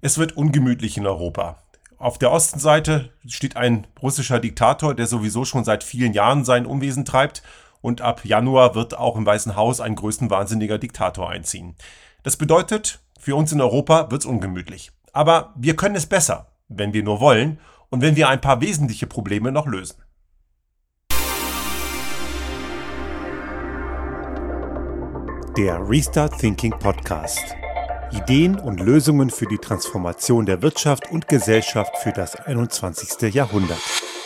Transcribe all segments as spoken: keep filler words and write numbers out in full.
Es wird ungemütlich in Europa. Auf der Ostenseite steht ein russischer Diktator, der sowieso schon seit vielen Jahren sein Unwesen treibt. Und ab Januar wird auch im Weißen Haus ein größenwahnsinniger Diktator einziehen. Das bedeutet, für uns in Europa wird es ungemütlich. Aber wir können es besser, wenn wir nur wollen und wenn wir ein paar wesentliche Probleme noch lösen. Der Restart Thinking Podcast. Ideen und Lösungen für die Transformation der Wirtschaft und Gesellschaft für das einundzwanzigste. Jahrhundert.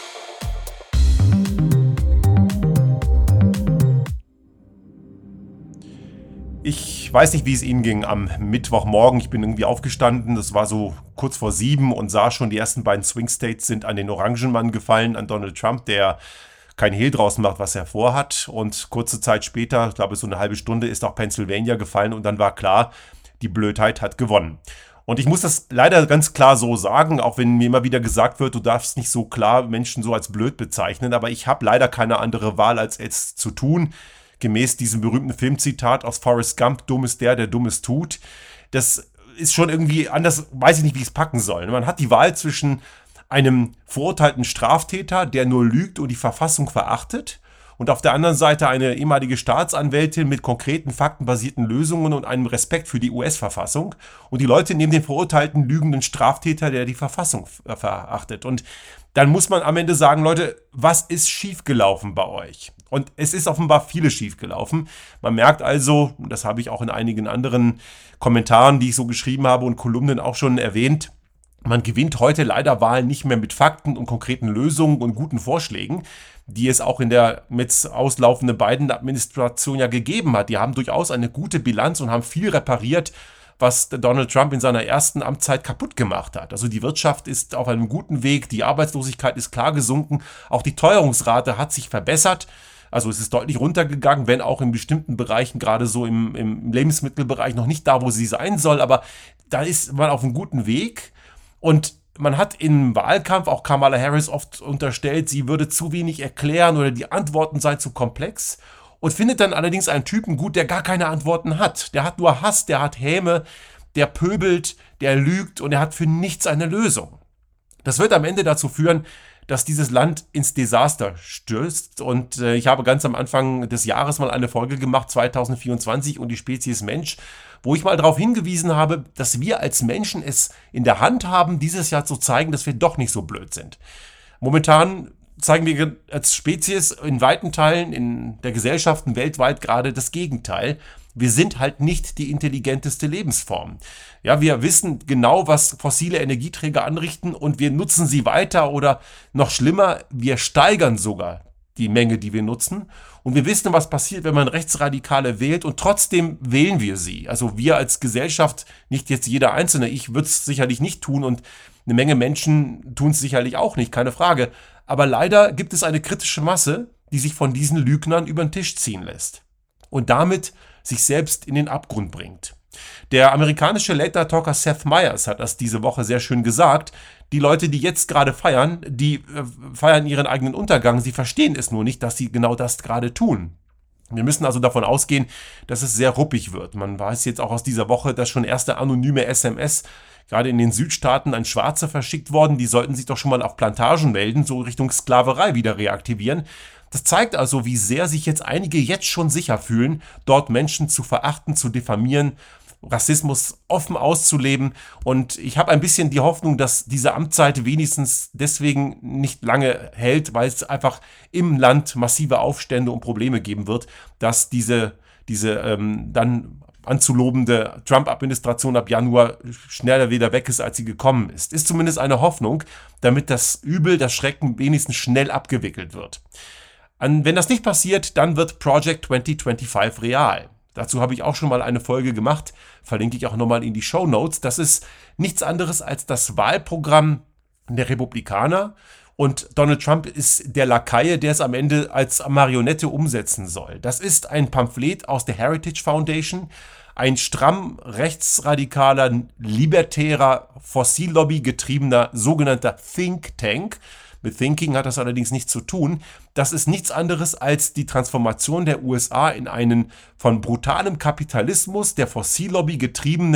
Ich weiß nicht, wie es Ihnen ging am Mittwochmorgen. Ich bin irgendwie aufgestanden, das war so kurz vor sieben und sah schon, die ersten beiden Swing States sind an den Orangenmann gefallen, an Donald Trump, der kein Hehl draus macht, was er vorhat. Und kurze Zeit später, ich glaube so eine halbe Stunde, ist auch Pennsylvania gefallen und dann war klar, die Blödheit hat gewonnen. Und ich muss das leider ganz klar so sagen, auch wenn mir immer wieder gesagt wird, du darfst nicht so klar Menschen so als blöd bezeichnen, aber ich habe leider keine andere Wahl, als es zu tun. Gemäß diesem berühmten Filmzitat aus Forrest Gump, dumm ist der, der Dummes tut. Das ist schon irgendwie anders, weiß ich nicht, wie ich es packen soll. Man hat die Wahl zwischen einem verurteilten Straftäter, der nur lügt und die Verfassung verachtet, und auf der anderen Seite eine ehemalige Staatsanwältin mit konkreten, faktenbasierten Lösungen und einem Respekt für die U S-Verfassung. Und die Leute nehmen den verurteilten, lügenden Straftäter, der die Verfassung verachtet. Und dann muss man am Ende sagen, Leute, was ist schiefgelaufen bei euch? Und es ist offenbar vieles schiefgelaufen. Man merkt also, das habe ich auch in einigen anderen Kommentaren, die ich so geschrieben habe und Kolumnen auch schon erwähnt, man gewinnt heute leider Wahlen nicht mehr mit Fakten und konkreten Lösungen und guten Vorschlägen, die es auch in der mit auslaufenden Biden-Administration ja gegeben hat. Die haben durchaus eine gute Bilanz und haben viel repariert, was Donald Trump in seiner ersten Amtszeit kaputt gemacht hat. Also die Wirtschaft ist auf einem guten Weg, die Arbeitslosigkeit ist klar gesunken, auch die Teuerungsrate hat sich verbessert. Also es ist deutlich runtergegangen, wenn auch in bestimmten Bereichen, gerade so im, im Lebensmittelbereich, noch nicht da, wo sie sein soll. Aber da ist man auf einem guten Weg. Und man hat im Wahlkampf auch Kamala Harris oft unterstellt, sie würde zu wenig erklären oder die Antworten seien zu komplex. Und findet dann allerdings einen Typen gut, der gar keine Antworten hat. Der hat nur Hass, der hat Häme, der pöbelt, der lügt und er hat für nichts eine Lösung. Das wird am Ende dazu führen, dass dieses Land ins Desaster stürzt. Und äh, ich habe ganz am Anfang des Jahres mal eine Folge gemacht, zwanzig vierundzwanzig, und die Spezies Mensch, wo ich mal darauf hingewiesen habe, dass wir als Menschen es in der Hand haben, dieses Jahr zu zeigen, dass wir doch nicht so blöd sind. Momentan zeigen wir als Spezies in weiten Teilen in der Gesellschaften weltweit gerade das Gegenteil. Wir sind halt nicht die intelligenteste Lebensform. Ja, wir wissen genau, was fossile Energieträger anrichten und wir nutzen sie weiter oder noch schlimmer, wir steigern sogar die Menge, die wir nutzen. Und wir wissen, was passiert, wenn man Rechtsradikale wählt und trotzdem wählen wir sie. Also wir als Gesellschaft, nicht jetzt jeder Einzelne, ich würde es sicherlich nicht tun und eine Menge Menschen tun es sicherlich auch nicht, keine Frage. Aber leider gibt es eine kritische Masse, die sich von diesen Lügnern über den Tisch ziehen lässt und damit sich selbst in den Abgrund bringt. Der amerikanische Late-Night-Talker Seth Meyers hat das diese Woche sehr schön gesagt. Die Leute, die jetzt gerade feiern, die äh, feiern ihren eigenen Untergang. Sie verstehen es nur nicht, dass sie genau das gerade tun. Wir müssen also davon ausgehen, dass es sehr ruppig wird. Man weiß jetzt auch aus dieser Woche, dass schon erste anonyme S M S gerade in den Südstaaten an Schwarze verschickt worden. Die sollten sich doch schon mal auf Plantagen melden, so Richtung Sklaverei wieder reaktivieren. Das zeigt also, wie sehr sich jetzt einige jetzt schon sicher fühlen, dort Menschen zu verachten, zu diffamieren, Rassismus offen auszuleben. Und ich habe ein bisschen die Hoffnung, dass diese Amtszeit wenigstens deswegen nicht lange hält, weil es einfach im Land massive Aufstände und Probleme geben wird, dass diese, diese ähm, dann anzulobende Trump-Administration ab Januar schneller wieder weg ist, als sie gekommen ist. Ist zumindest eine Hoffnung, damit das Übel, das Schrecken wenigstens schnell abgewickelt wird. An, wenn das nicht passiert, dann wird Project zwanzig fünfundzwanzig real. Dazu habe ich auch schon mal eine Folge gemacht, verlinke ich auch nochmal in die Shownotes. Das ist nichts anderes als das Wahlprogramm der Republikaner und Donald Trump ist der Lakaie, der es am Ende als Marionette umsetzen soll. Das ist ein Pamphlet aus der Heritage Foundation, ein stramm rechtsradikaler, libertärer, Fossillobby getriebener sogenannter Think Tank. Mit Thinking hat das allerdings nichts zu tun. Das ist nichts anderes als die Transformation der U S A in einen von brutalem Kapitalismus, der Fossillobby getriebenen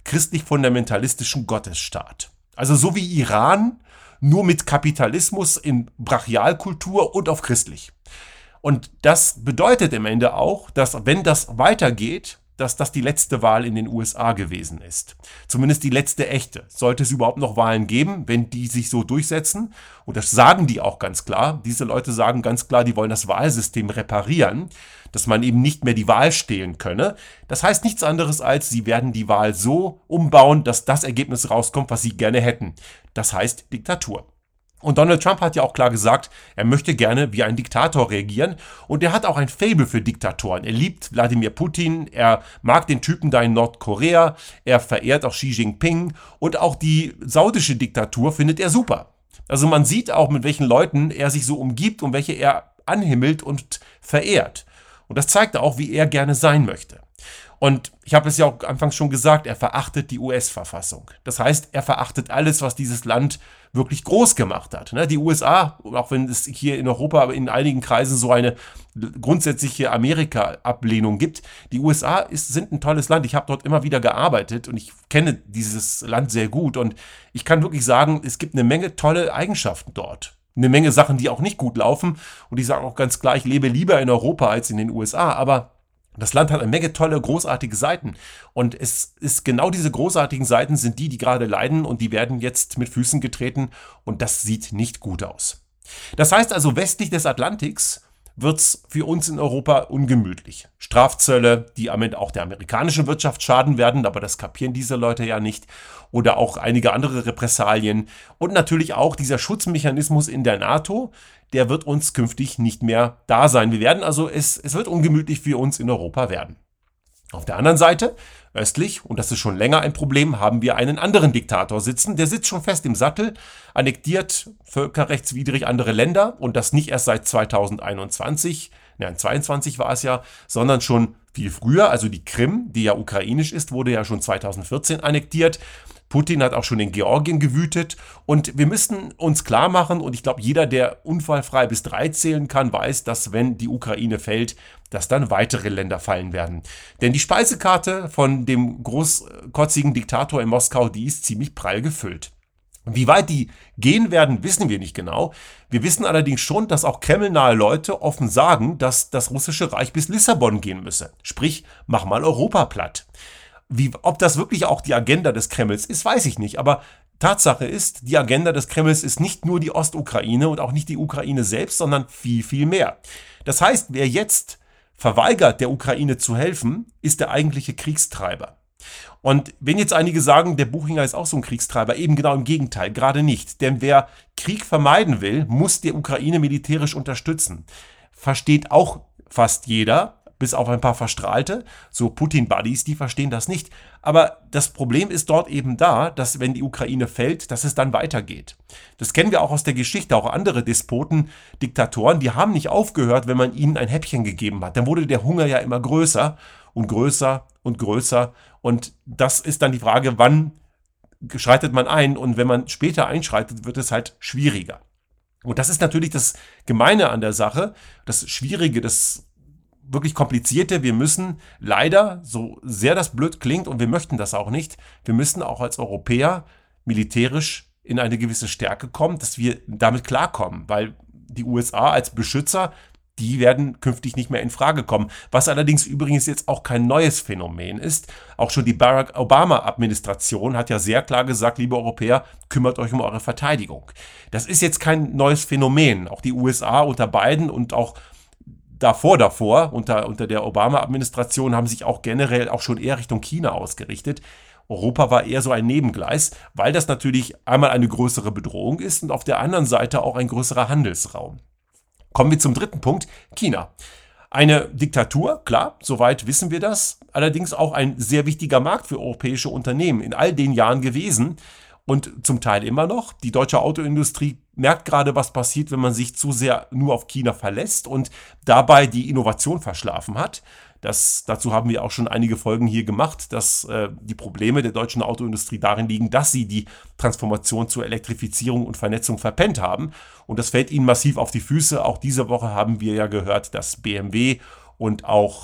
christlich-fundamentalistischen Gottesstaat. Also so wie Iran, nur mit Kapitalismus in Brachialkultur und auf christlich. Und das bedeutet im Ende auch, dass wenn das weitergeht, dass das die letzte Wahl in den U S A gewesen ist. Zumindest die letzte echte. Sollte es überhaupt noch Wahlen geben, wenn die sich so durchsetzen, und das sagen die auch ganz klar, diese Leute sagen ganz klar, die wollen das Wahlsystem reparieren, dass man eben nicht mehr die Wahl stehlen könne. Das heißt nichts anderes als, sie werden die Wahl so umbauen, dass das Ergebnis rauskommt, was sie gerne hätten. Das heißt Diktatur. Und Donald Trump hat ja auch klar gesagt, er möchte gerne wie ein Diktator regieren, und er hat auch ein Faible für Diktatoren. Er liebt Wladimir Putin, er mag den Typen da in Nordkorea, er verehrt auch Xi Jinping, und auch die saudische Diktatur findet er super. Also man sieht auch, mit welchen Leuten er sich so umgibt und welche er anhimmelt und verehrt. Und das zeigt auch, wie er gerne sein möchte. Und ich habe es ja auch anfangs schon gesagt, er verachtet die U S-Verfassung. Das heißt, er verachtet alles, was dieses Land wirklich groß gemacht hat. Die U S A, auch wenn es hier in Europa in einigen Kreisen so eine grundsätzliche Amerika-Ablehnung gibt, die U S A ist, sind ein tolles Land. Ich habe dort immer wieder gearbeitet und ich kenne dieses Land sehr gut. Und ich kann wirklich sagen, es gibt eine Menge tolle Eigenschaften dort. Eine Menge Sachen, die auch nicht gut laufen. Und ich sage auch ganz klar, ich lebe lieber in Europa als in den U S A. Aber das Land hat eine Menge tolle, großartige Seiten. Und es ist genau diese großartigen Seiten sind die, die gerade leiden, und die werden jetzt mit Füßen getreten, und das sieht nicht gut aus. Das heißt also, westlich des Atlantiks wird's für uns in Europa ungemütlich. Strafzölle, die am Ende auch der amerikanischen Wirtschaft schaden werden, aber das kapieren diese Leute ja nicht. Oder auch einige andere Repressalien. Und natürlich auch dieser Schutzmechanismus in der NATO, der wird uns künftig nicht mehr da sein. Wir werden also, es, es wird ungemütlich für uns in Europa werden. Auf der anderen Seite, östlich, und das ist schon länger ein Problem, haben wir einen anderen Diktator sitzen. Der sitzt schon fest im Sattel, annektiert völkerrechtswidrig andere Länder, und das nicht erst seit zweitausendeinundzwanzig, nein, zweiundzwanzig war es ja, sondern schon viel früher. Also die Krim, die ja ukrainisch ist, wurde ja schon zweitausendvierzehn annektiert. Putin hat auch schon in Georgien gewütet, und wir müssen uns klar machen, und ich glaube, jeder, der unfallfrei bis drei zählen kann, weiß, dass wenn die Ukraine fällt, dass dann weitere Länder fallen werden. Denn die Speisekarte von dem großkotzigen Diktator in Moskau, die ist ziemlich prall gefüllt. Wie weit die gehen werden, wissen wir nicht genau. Wir wissen allerdings schon, dass auch kremlnahe Leute offen sagen, dass das russische Reich bis Lissabon gehen müsse. Sprich, mach mal Europa platt. Wie, ob das wirklich auch die Agenda des Kremls ist, weiß ich nicht. Aber Tatsache ist, die Agenda des Kremls ist nicht nur die Ostukraine und auch nicht die Ukraine selbst, sondern viel, viel mehr. Das heißt, wer jetzt verweigert, der Ukraine zu helfen, ist der eigentliche Kriegstreiber. Und wenn jetzt einige sagen, der Buchinger ist auch so ein Kriegstreiber, eben genau im Gegenteil, gerade nicht. Denn wer Krieg vermeiden will, muss die Ukraine militärisch unterstützen. Versteht auch fast jeder, bis auf ein paar Verstrahlte, so Putin-Buddies, die verstehen das nicht. Aber das Problem ist dort eben da, dass wenn die Ukraine fällt, dass es dann weitergeht. Das kennen wir auch aus der Geschichte, auch andere Despoten, Diktatoren, die haben nicht aufgehört, wenn man ihnen ein Häppchen gegeben hat. Dann wurde der Hunger ja immer größer und größer und größer. Und das ist dann die Frage, wann schreitet man ein? Und wenn man später einschreitet, wird es halt schwieriger. Und das ist natürlich das Gemeine an der Sache, das Schwierige, das wirklich komplizierte. Wir müssen leider, so sehr das blöd klingt, und wir möchten das auch nicht, wir müssen auch als Europäer militärisch in eine gewisse Stärke kommen, dass wir damit klarkommen, weil die U S A als Beschützer, die werden künftig nicht mehr in Frage kommen. Was allerdings übrigens jetzt auch kein neues Phänomen ist. Auch schon die Barack Obama-Administration hat ja sehr klar gesagt, liebe Europäer, kümmert euch um eure Verteidigung. Das ist jetzt kein neues Phänomen. Auch die U S A unter Biden und auch davor, davor, unter, unter der Obama-Administration haben sich auch generell auch schon eher Richtung China ausgerichtet. Europa war eher so ein Nebengleis, weil das natürlich einmal eine größere Bedrohung ist und auf der anderen Seite auch ein größerer Handelsraum. Kommen wir zum dritten Punkt, China. Eine Diktatur, klar, soweit wissen wir das, allerdings auch ein sehr wichtiger Markt für europäische Unternehmen in all den Jahren gewesen. Und zum Teil immer noch. Die deutsche Autoindustrie merkt gerade, was passiert, wenn man sich zu sehr nur auf China verlässt und dabei die Innovation verschlafen hat. Das, dazu haben wir auch schon einige Folgen hier gemacht, dass äh, die Probleme der deutschen Autoindustrie darin liegen, dass sie die Transformation zur Elektrifizierung und Vernetzung verpennt haben. Und das fällt ihnen massiv auf die Füße. Auch diese Woche haben wir ja gehört, dass B M W und auch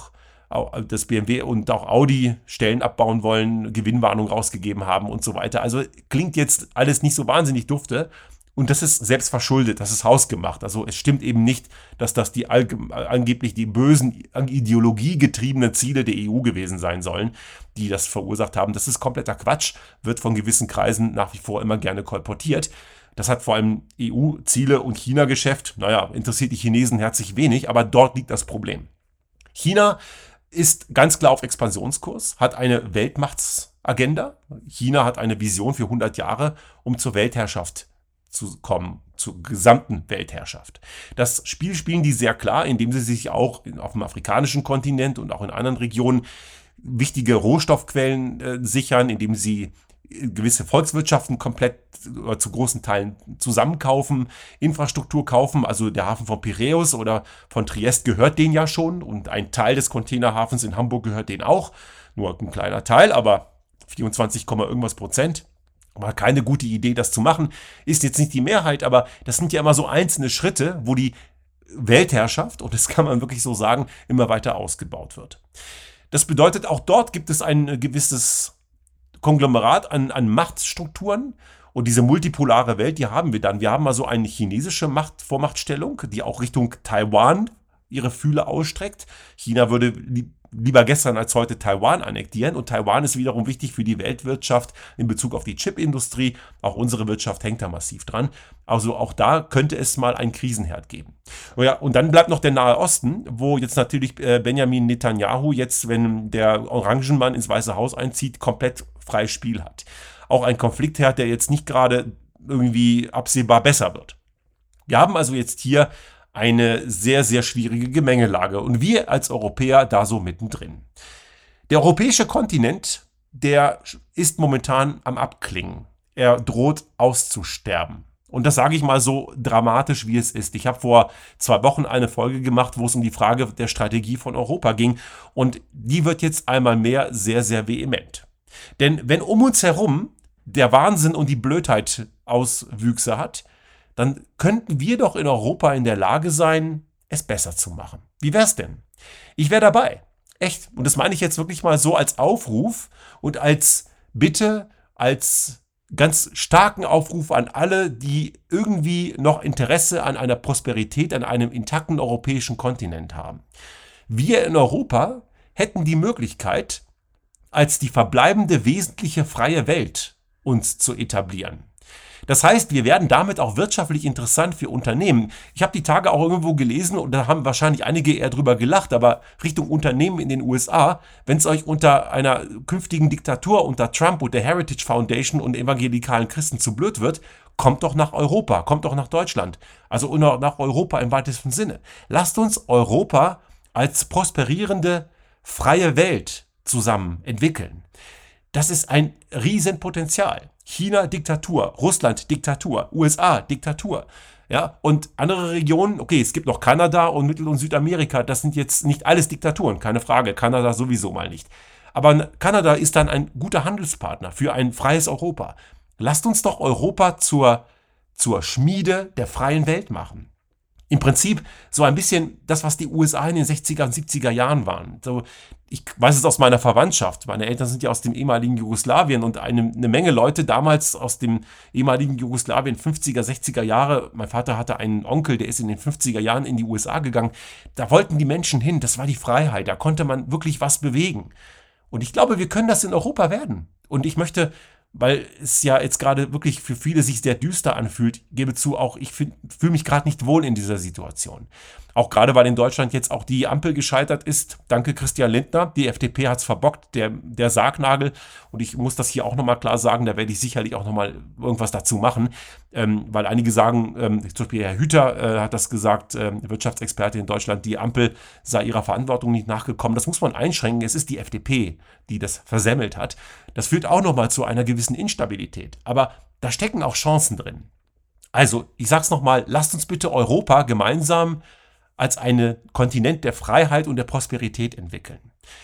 dass B M W und auch Audi Stellen abbauen wollen, Gewinnwarnung rausgegeben haben und so weiter. Also klingt jetzt alles nicht so wahnsinnig dufte. Und das ist selbst verschuldet, das ist hausgemacht. Also es stimmt eben nicht, dass das die allge- angeblich die bösen, ideologiegetriebenen Ziele der E U gewesen sein sollen, die das verursacht haben. Das ist kompletter Quatsch, wird von gewissen Kreisen nach wie vor immer gerne kolportiert. Das hat vor allem E U-Ziele und China-Geschäft. Naja, interessiert die Chinesen herzlich wenig, aber dort liegt das Problem. China ist ganz klar auf Expansionskurs, hat eine Weltmachtsagenda. China hat eine Vision für hundert Jahre, um zur Weltherrschaft zu kommen, zur gesamten Weltherrschaft. Das Spiel spielen die sehr klar, indem sie sich auch auf dem afrikanischen Kontinent und auch in anderen Regionen wichtige Rohstoffquellen äh, sichern, indem sie gewisse Volkswirtschaften komplett oder zu großen Teilen zusammenkaufen, Infrastruktur kaufen, also der Hafen von Piräus oder von Triest gehört denen ja schon und ein Teil des Containerhafens in Hamburg gehört denen auch, nur ein kleiner Teil, aber vierundzwanzig, irgendwas Prozent. War keine gute Idee, das zu machen. Ist jetzt nicht die Mehrheit, aber das sind ja immer so einzelne Schritte, wo die Weltherrschaft, und das kann man wirklich so sagen, immer weiter ausgebaut wird. Das bedeutet, auch dort gibt es ein gewisses Konglomerat an, an Machtstrukturen. Und diese multipolare Welt, die haben wir dann. Wir haben also eine chinesische Macht, Vormachtstellung, die auch Richtung Taiwan ihre Fühler ausstreckt. China würde li- lieber gestern als heute Taiwan annektieren. Und Taiwan ist wiederum wichtig für die Weltwirtschaft in Bezug auf die Chipindustrie. Auch unsere Wirtschaft hängt da massiv dran. Also auch da könnte es mal einen Krisenherd geben. Ja, und dann bleibt noch der Nahe Osten, wo jetzt natürlich Benjamin Netanyahu jetzt, wenn der Orangenmann ins Weiße Haus einzieht, komplett freies Spiel hat. Auch ein Konfliktherd, der jetzt nicht gerade irgendwie absehbar besser wird. Wir haben also jetzt hier eine sehr, sehr schwierige Gemengelage und wir als Europäer da so mittendrin. Der europäische Kontinent, der ist momentan am Abklingen. Er droht auszusterben. Und das sage ich mal so dramatisch, wie es ist. Ich habe vor zwei Wochen eine Folge gemacht, wo es um die Frage der Strategie von Europa ging. Und die wird jetzt einmal mehr sehr, sehr vehement. Denn wenn um uns herum der Wahnsinn und die Blödheit Auswüchse hat, dann könnten wir doch in Europa in der Lage sein, es besser zu machen. Wie wär's denn? Ich wäre dabei. Echt. Und das meine ich jetzt wirklich mal so als Aufruf und als Bitte, als ganz starken Aufruf an alle, die irgendwie noch Interesse an einer Prosperität, an einem intakten europäischen Kontinent haben. Wir in Europa hätten die Möglichkeit, als die verbleibende wesentliche freie Welt uns zu etablieren. Das heißt, wir werden damit auch wirtschaftlich interessant für Unternehmen. Ich habe die Tage auch irgendwo gelesen und da haben wahrscheinlich einige eher drüber gelacht, aber Richtung Unternehmen in den U S A, wenn es euch unter einer künftigen Diktatur unter Trump und der Heritage Foundation und evangelikalen Christen zu blöd wird, kommt doch nach Europa, kommt doch nach Deutschland. Also nach Europa im weitesten Sinne. Lasst uns Europa als prosperierende, freie Welt zusammen entwickeln. Das ist ein Riesenpotenzial. China Diktatur, Russland Diktatur, U S A Diktatur. Ja, und andere Regionen, okay, es gibt noch Kanada und Mittel- und Südamerika, das sind jetzt nicht alles Diktaturen, keine Frage, Kanada sowieso mal nicht. Aber Kanada ist dann ein guter Handelspartner für ein freies Europa. Lasst uns doch Europa zur, zur Schmiede der freien Welt machen. Im Prinzip so ein bisschen das, was die U S A in den sechziger und siebziger Jahren waren. So, ich weiß es aus meiner Verwandtschaft. Meine Eltern sind ja aus dem ehemaligen Jugoslawien und eine, eine Menge Leute damals aus dem ehemaligen Jugoslawien, fünfziger, sechziger Jahre. Mein Vater hatte einen Onkel, der ist in den fünfziger Jahren in die U S A gegangen. Da wollten die Menschen hin. Das war die Freiheit. Da konnte man wirklich was bewegen. Und ich glaube, wir können das in Europa werden. Und ich möchte, weil es ja jetzt gerade wirklich für viele sich sehr düster anfühlt, gebe zu, auch ich fühle mich gerade nicht wohl in dieser Situation. Auch gerade, weil in Deutschland jetzt auch die Ampel gescheitert ist. Danke Christian Lindner, die F D P hat es verbockt, der, der Sargnagel. Und ich muss das hier auch nochmal klar sagen, da werde ich sicherlich auch nochmal irgendwas dazu machen. Ähm, weil einige sagen, ähm, zum Beispiel Herr Hüter äh, hat das gesagt, äh, Wirtschaftsexperte in Deutschland, die Ampel sei ihrer Verantwortung nicht nachgekommen. Das muss man einschränken, es ist die F D P, die das versemmelt hat. Das führt auch nochmal zu einer gewissen Instabilität. Aber da stecken auch Chancen drin. Also, ich sag's nochmal, lasst uns bitte Europa gemeinsam als einen Kontinent der Freiheit und der Prosperität entwickeln.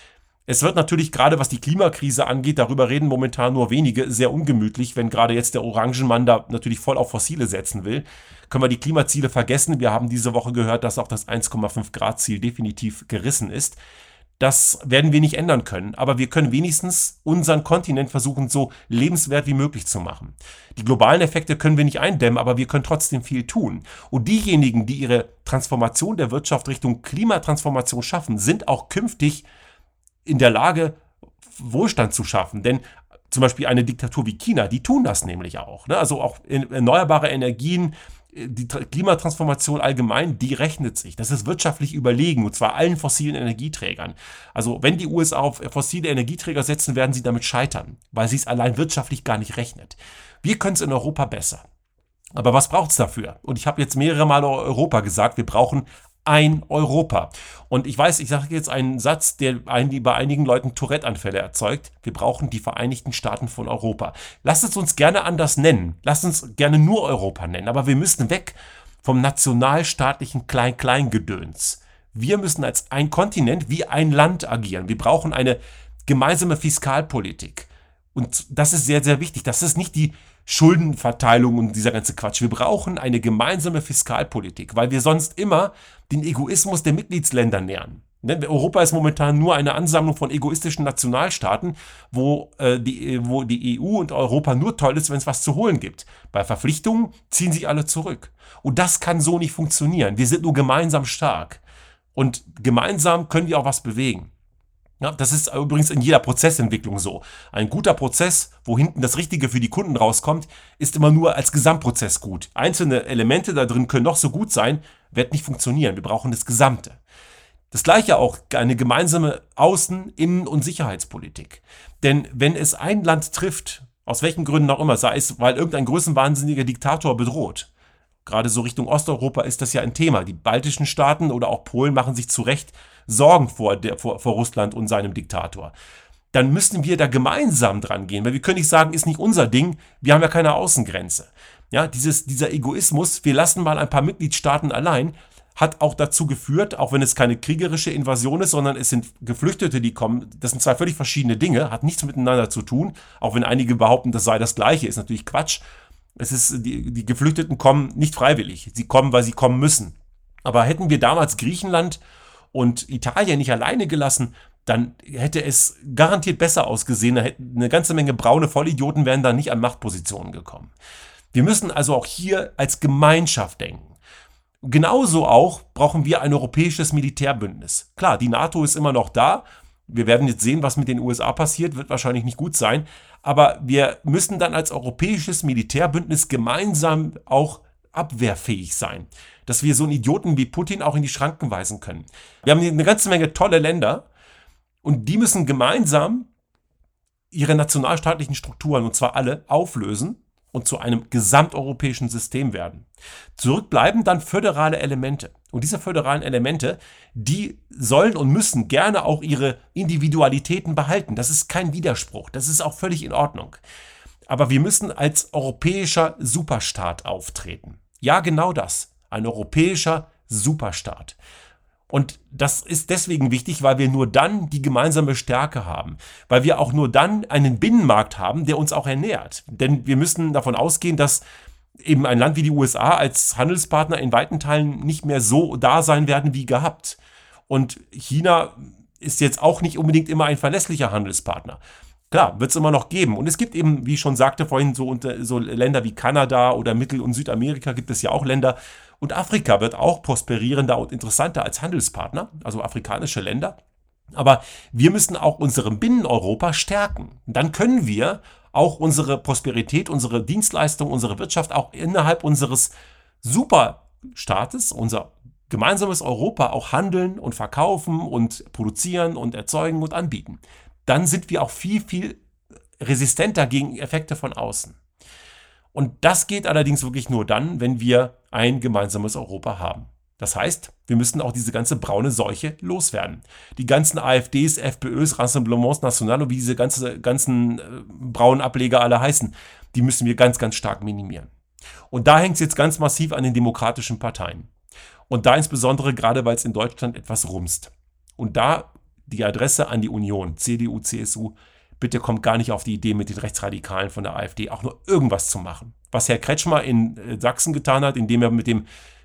Es wird natürlich gerade, was die Klimakrise angeht, darüber reden momentan nur wenige, sehr ungemütlich, wenn gerade jetzt der Orangenmann da natürlich voll auf Fossile setzen will. Können wir die Klimaziele vergessen? Wir haben diese Woche gehört, dass auch das eins Komma fünf Grad Ziel definitiv gerissen ist. Das werden wir nicht ändern können, aber wir können wenigstens unseren Kontinent versuchen, so lebenswert wie möglich zu machen. Die globalen Effekte können wir nicht eindämmen, aber wir können trotzdem viel tun. Und diejenigen, die ihre Transformation der Wirtschaft Richtung Klimatransformation schaffen, sind auch künftig in der Lage, Wohlstand zu schaffen. Denn zum Beispiel eine Diktatur wie China, die tun das nämlich auch. Also auch erneuerbare Energien, die Klimatransformation allgemein, die rechnet sich. Das ist wirtschaftlich überlegen, und zwar allen fossilen Energieträgern. Also wenn die U S A auf fossile Energieträger setzen, werden sie damit scheitern, weil sie es allein wirtschaftlich gar nicht rechnet. Wir können es in Europa besser. Aber was braucht es dafür? Und ich habe jetzt mehrere Male Europa gesagt, wir brauchen ein Europa. Und ich weiß, ich sage jetzt einen Satz, der bei einigen Leuten Tourette-Anfälle erzeugt. Wir brauchen die Vereinigten Staaten von Europa. Lasst es uns gerne anders nennen. Lasst uns gerne nur Europa nennen. Aber wir müssen weg vom nationalstaatlichen Klein-Klein-Gedöns. Wir müssen als ein Kontinent wie ein Land agieren. Wir brauchen eine gemeinsame Fiskalpolitik. Und das ist sehr, sehr wichtig. Das ist nicht die Schuldenverteilung und dieser ganze Quatsch. Wir brauchen eine gemeinsame Fiskalpolitik, weil wir sonst immer den Egoismus der Mitgliedsländer nähern. Europa ist momentan nur eine Ansammlung von egoistischen Nationalstaaten, wo, äh, die, wo die E U und Europa nur toll ist, wenn es was zu holen gibt. Bei Verpflichtungen ziehen sich alle zurück. Und das kann so nicht funktionieren. Wir sind nur gemeinsam stark. Und gemeinsam können wir auch was bewegen. Ja, das ist übrigens in jeder Prozessentwicklung so. Ein guter Prozess, wo hinten das Richtige für die Kunden rauskommt, ist immer nur als Gesamtprozess gut. Einzelne Elemente da drin können noch so gut sein, wird nicht funktionieren. Wir brauchen das Gesamte. Das Gleiche auch eine gemeinsame Außen-, Innen- und Sicherheitspolitik. Denn wenn es ein Land trifft, aus welchen Gründen auch immer, sei es, weil irgendein größenwahnsinniger Diktator bedroht, gerade so Richtung Osteuropa ist das ja ein Thema. Die baltischen Staaten oder auch Polen machen sich zu Recht Sorgen vor, der, vor, vor Russland und seinem Diktator. Dann müssen wir da gemeinsam dran gehen, weil wir können nicht sagen, ist nicht unser Ding, wir haben ja keine Außengrenze. Ja, dieses, dieser Egoismus, wir lassen mal ein paar Mitgliedstaaten allein, hat auch dazu geführt, auch wenn es keine kriegerische Invasion ist, sondern es sind Geflüchtete, die kommen, das sind zwei völlig verschiedene Dinge, hat nichts miteinander zu tun, auch wenn einige behaupten, das sei das Gleiche, ist natürlich Quatsch. Es ist, die, die Geflüchteten kommen nicht freiwillig, sie kommen, weil sie kommen müssen. Aber hätten wir damals Griechenland und Italien nicht alleine gelassen, dann hätte es garantiert besser ausgesehen. Da hätten eine ganze Menge braune Vollidioten wären da nicht an Machtpositionen gekommen. Wir müssen also auch hier als Gemeinschaft denken. Genauso auch brauchen wir ein europäisches Militärbündnis. Klar, die NATO ist immer noch da. Wir werden jetzt sehen, was mit den U S A passiert, wird wahrscheinlich nicht gut sein. Aber wir müssen dann als europäisches Militärbündnis gemeinsam auch abwehrfähig sein. Dass wir so einen Idioten wie Putin auch in die Schranken weisen können. Wir haben hier eine ganze Menge tolle Länder und die müssen gemeinsam ihre nationalstaatlichen Strukturen, und zwar alle, auflösen und zu einem gesamteuropäischen System werden. Zurück bleiben dann föderale Elemente. Und diese föderalen Elemente, die sollen und müssen gerne auch ihre Individualitäten behalten. Das ist kein Widerspruch. Das ist auch völlig in Ordnung. Aber wir müssen als europäischer Superstaat auftreten. Ja, genau das. Ein europäischer Superstaat. Und das ist deswegen wichtig, weil wir nur dann die gemeinsame Stärke haben. Weil wir auch nur dann einen Binnenmarkt haben, der uns auch ernährt. Denn wir müssen davon ausgehen, dass eben ein Land wie die U S A als Handelspartner in weiten Teilen nicht mehr so da sein werden wie gehabt. Und China ist jetzt auch nicht unbedingt immer ein verlässlicher Handelspartner. Klar, wird es immer noch geben. Und es gibt eben, wie ich schon sagte vorhin, so, unter, so Länder wie Kanada oder Mittel- und Südamerika gibt es ja auch Länder. Und Afrika wird auch prosperierender und interessanter als Handelspartner, also afrikanische Länder. Aber wir müssen auch unseren Binnen-Europa stärken. Dann können wir auch unsere Prosperität, unsere Dienstleistung, unsere Wirtschaft auch innerhalb unseres Superstaates, unser gemeinsames Europa auch handeln und verkaufen und produzieren und erzeugen und anbieten. Dann sind wir auch viel, viel resistenter gegen Effekte von außen. Und das geht allerdings wirklich nur dann, wenn wir ein gemeinsames Europa haben. Das heißt, wir müssen auch diese ganze braune Seuche loswerden. Die ganzen AfDs, FPÖs, Rassemblements Nationaux, wie diese ganze, ganzen äh, braunen Ableger alle heißen, die müssen wir ganz, ganz stark minimieren. Und da hängt es jetzt ganz massiv an den demokratischen Parteien. Und da insbesondere gerade, weil es in Deutschland etwas rumst. Und da die Adresse an die Union, C D U, C S U, bitte kommt gar nicht auf die Idee, mit den Rechtsradikalen von der AfD auch nur irgendwas zu machen. Was Herr Kretschmer in Sachsen getan hat, indem er mit dem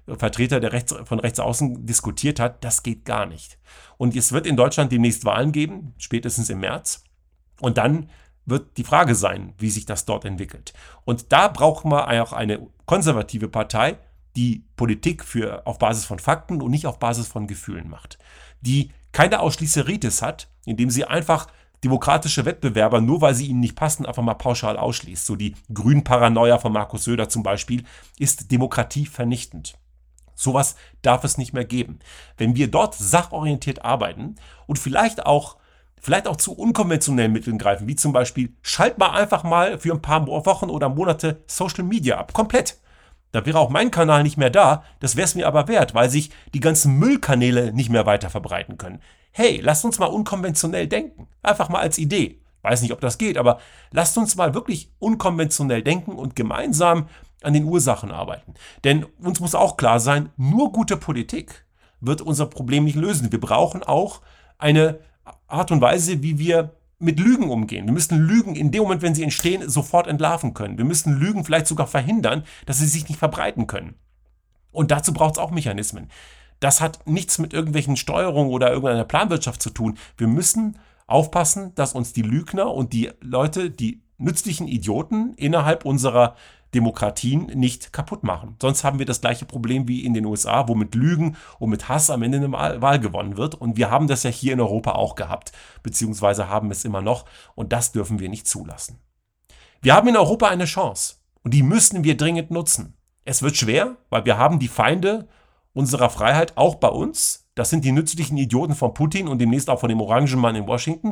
Vertreter der Rechts, von rechts außen diskutiert hat, das geht gar nicht. Und es wird in Deutschland demnächst Wahlen geben, spätestens im März. Und dann wird die Frage sein, wie sich das dort entwickelt. Und da brauchen wir auch eine konservative Partei, die Politik für, auf Basis von Fakten und nicht auf Basis von Gefühlen macht. Die keine Ausschließeritis hat, indem sie einfach demokratische Wettbewerber, nur weil sie ihnen nicht passen, einfach mal pauschal ausschließt. So die Grün-Paranoia von Markus Söder zum Beispiel ist Demokratie vernichtend. Sowas darf es nicht mehr geben. Wenn wir dort sachorientiert arbeiten und vielleicht auch Vielleicht auch zu unkonventionellen Mitteln greifen, wie zum Beispiel, schalt mal einfach mal für ein paar Wochen oder Monate Social Media ab. Komplett. Da wäre auch mein Kanal nicht mehr da, das wäre es mir aber wert, weil sich die ganzen Müllkanäle nicht mehr weiter verbreiten können. Hey, lasst uns mal unkonventionell denken. Einfach mal als Idee. Weiß nicht, ob das geht, aber lasst uns mal wirklich unkonventionell denken und gemeinsam an den Ursachen arbeiten. Denn uns muss auch klar sein, nur gute Politik wird unser Problem nicht lösen. Wir brauchen auch eine Art und Weise, wie wir mit Lügen umgehen. Wir müssen Lügen in dem Moment, wenn sie entstehen, sofort entlarven können. Wir müssen Lügen vielleicht sogar verhindern, dass sie sich nicht verbreiten können. Und dazu braucht es auch Mechanismen. Das hat nichts mit irgendwelchen Steuerungen oder irgendeiner Planwirtschaft zu tun. Wir müssen aufpassen, dass uns die Lügner und die Leute, die nützlichen Idioten innerhalb unserer Demokratien nicht kaputt machen. Sonst haben wir das gleiche Problem wie in den U S A, wo mit Lügen und mit Hass am Ende eine Wahl gewonnen wird. Und wir haben das ja hier in Europa auch gehabt, beziehungsweise haben es immer noch. Und das dürfen wir nicht zulassen. Wir haben in Europa eine Chance und die müssen wir dringend nutzen. Es wird schwer, weil wir haben die Feinde unserer Freiheit auch bei uns. Das sind die nützlichen Idioten von Putin und demnächst auch von dem Orangenmann in Washington.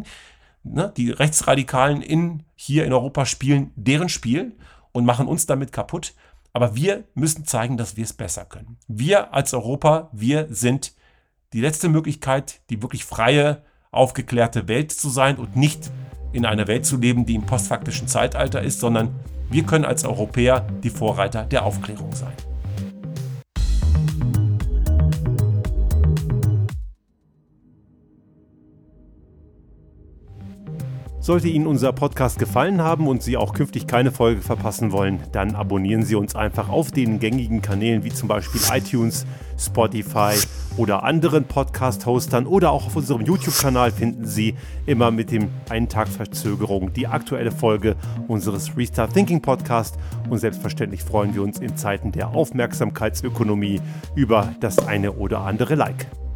Die Rechtsradikalen in, hier in Europa spielen deren Spiel und machen uns damit kaputt. Aber wir müssen zeigen, dass wir es besser können. Wir als Europa, wir sind die letzte Möglichkeit, die wirklich freie, aufgeklärte Welt zu sein und nicht in einer Welt zu leben, die im postfaktischen Zeitalter ist, sondern wir können als Europäer die Vorreiter der Aufklärung sein. Sollte Ihnen unser Podcast gefallen haben und Sie auch künftig keine Folge verpassen wollen, dann abonnieren Sie uns einfach auf den gängigen Kanälen wie zum Beispiel iTunes, Spotify oder anderen Podcast-Hostern oder auch auf unserem YouTube-Kanal finden Sie immer mit dem einen Tag Verzögerung die aktuelle Folge unseres Restart Thinking Podcast und selbstverständlich freuen wir uns in Zeiten der Aufmerksamkeitsökonomie über das eine oder andere Like.